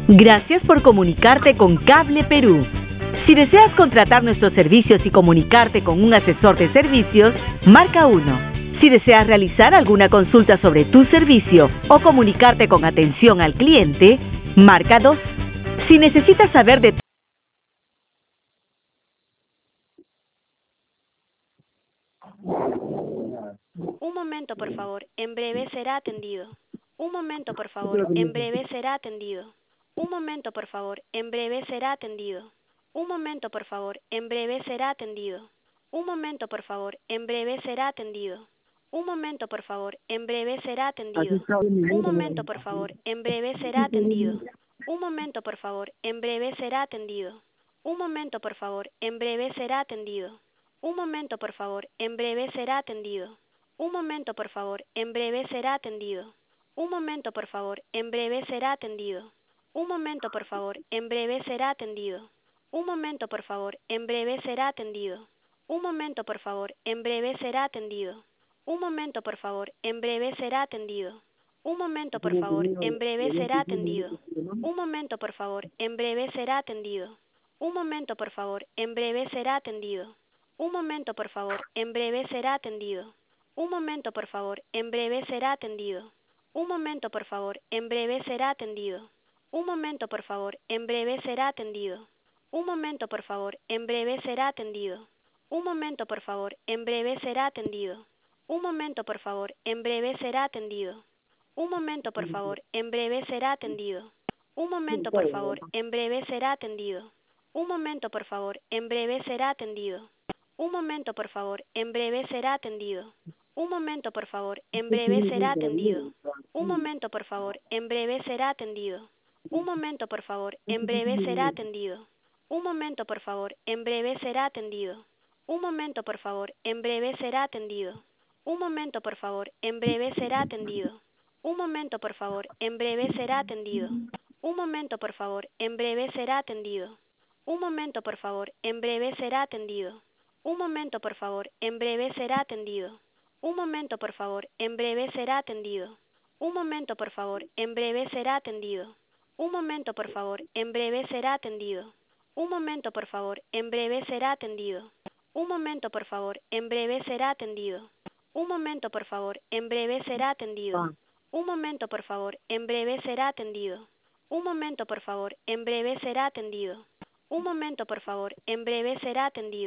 Gracias por comunicarte con Cable Perú. Si deseas contratar nuestros servicios y comunicarte con un asesor de servicios, marca 1. Si deseas realizar alguna consulta sobre tu servicio o comunicarte con atención al cliente, marca 2. Si necesitas saber de Un momento, por favor. En breve será atendido. Un momento, por favor. En breve será atendido. Un momento, por favor. En breve será atendido. Un momento, por favor. En breve será atendido. Un momento, por favor. En breve será atendido. Un momento, por favor. En breve será atendido. Un momento, por favor. En breve será atendido. Un momento, por favor. En breve será atendido. Un momento, por favor. En breve será atendido. Un momento, por favor. En breve será atendido. Un momento, por favor. En breve será atendido. Un momento, por favor. En breve será atendido. Un momento, por favor. En breve será atendido. Un momento, por favor. En breve será atendido. Un momento, por favor. En breve será atendido. Un momento, por favor. En breve será atendido. Un momento, por favor. En breve será atendido. Un momento, por favor. En breve será atendido. Un momento, por favor. En breve será atendido. Un momento, por favor. En breve será atendido. Un momento, por favor. En breve será atendido. Un momento, por favor. En breve será atendido. Un momento, por favor. En breve será atendido. Un momento, por favor. En breve será atendido. Un momento, por favor. En breve será atendido. Un momento, por favor. En breve será atendido. Un momento, por favor. En breve será atendido. Un momento, por favor. En breve será atendido. Un momento, por favor. En breve será atendido. Un momento, por favor. En breve será atendido. Un momento, por favor. En breve será atendido. Un momento, por favor. En breve será atendido. Un momento, por favor. En breve será atendido. Un momento, por favor. En breve será atendido. Un momento, por favor. En breve será atendido. Un momento, por favor. En breve será atendido. Un momento, por favor. En breve será atendido. Un momento, por favor. En breve será atendido. Un momento, por favor. En breve será atendido. Un momento, por favor. En breve será atendido. Un momento, por favor. En breve será atendido. Un momento, por favor. En breve será atendido. Un momento, por favor. En breve será atendido. Un momento, por favor. En breve será atendido. Un momento, por favor. En breve será atendido. Un momento, por favor. En breve será atendido. Un momento, por favor. En breve será atendido. Un momento, por favor. En breve será atendido. Un momento, por favor. En breve será atendido.